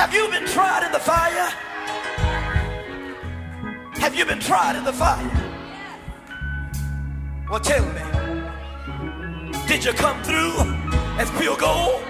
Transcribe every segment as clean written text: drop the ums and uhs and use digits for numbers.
Have you been tried in the fire? Have you been tried in the fire? Well, tell me, did you come through as pure gold?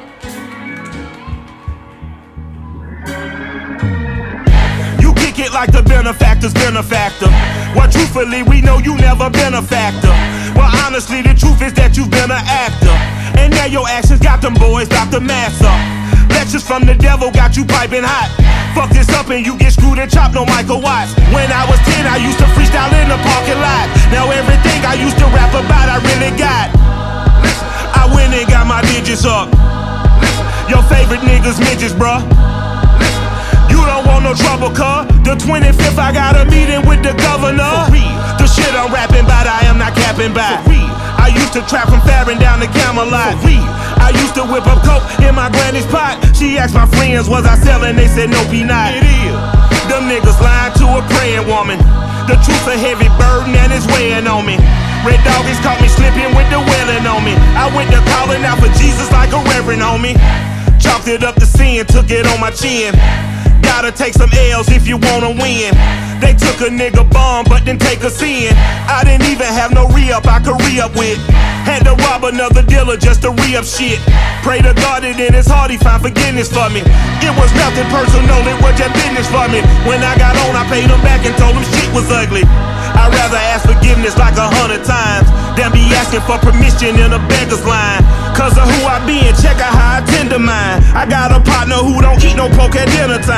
You kick it like the benefactor's benefactor. Well, truthfully, we know you never been a factor. Well, honestly, the truth is that you've been an actor, and now your actions got them boys about to mass up. Lectures from the devil got you piping hot. Fuck this up and you get screwed and chopped, no Michael Watts. When I was 10, I used to freestyle in the parking lot. Now everything I used to rap about, I really got. I went and got my digits up. Your favorite niggas midgets, bruh. You don't want no trouble, cuz the 25th I got a meeting with the governor. The shit I'm rapping about, I am not capping by. I used to trap from Farron down to Camelot. I used to whip up coke in my granny's pot. She asked my friends, was I selling? They said, nope, he not. It is. Them niggas lying to a praying woman. The truth's a heavy burden and it's weighing on me. Red Doggies caught me slipping with the wailing on me. I went to calling out for Jesus like a reverend, homie. Chalked it up to sin, took it on my chin. Gotta take some L's if you wanna win. They took a nigga bomb, but didn't take us in. I didn't even have no re-up I could re-up with. Had to rob another dealer just to re-up shit. Pray to God that in his heart he find forgiveness for me. It was nothing personal, it was just business for me. When I got on, I paid him back and told him shit was ugly. I'd rather ask forgiveness like 100 times than be asking for permission in a beggar's line. Cause of who I be and check out how I tend to mine. I got a partner who don't eat no pork at dinner time.